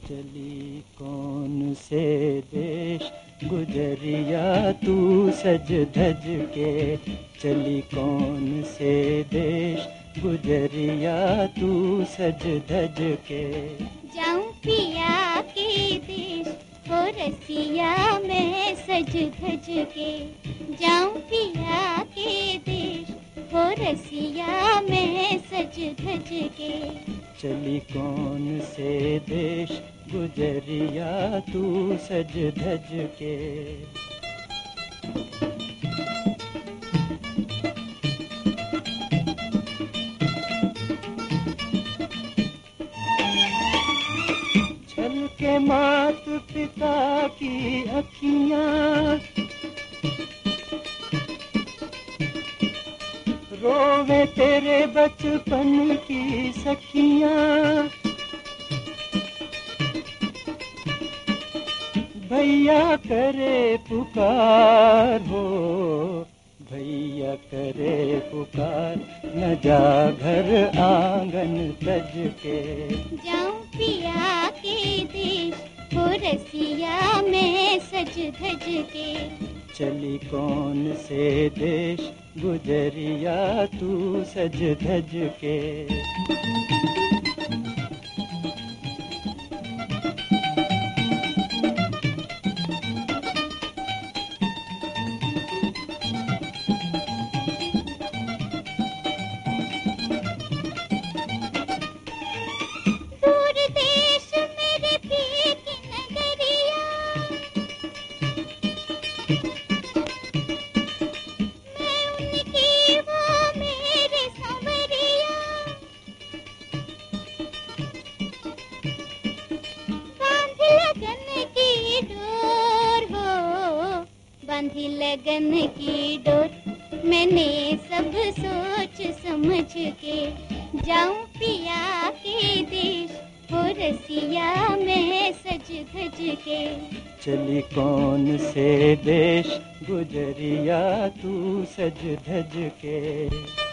चली कौन से देश गुजरिया तू सज धज के, चली कौन से देश गुजरिया तू सज धज के। जाऊं पिया के देश हो रसिया मैं सज धज के, जाऊं पिया के देश हो रसिया मैं सज धज के। चली कौन से देश गुजरिया तू सज धज के। छल के मात पिता की अखियां, रोवे तेरे बचपन की सखियां। भैया करे पुकार हो, भैया करे पुकार, न जा घर आंगन तज के। जाऊं पिया के देश हो रसिया मैं सज धज के। चली कौन से देश गुजरिया तू सज धज के। दूर देश मेरे प्रिय की नगरिया, मैं उनकी वो मेरे संवरिया। बांधी लगन की डोर हो, बांधी लगन की डोर, मैंने सब सोच समझ के। जाऊं पिया के देश हो रसिया मैं सज धज के। चली कौन से देश गुजरिया तू सज धज के।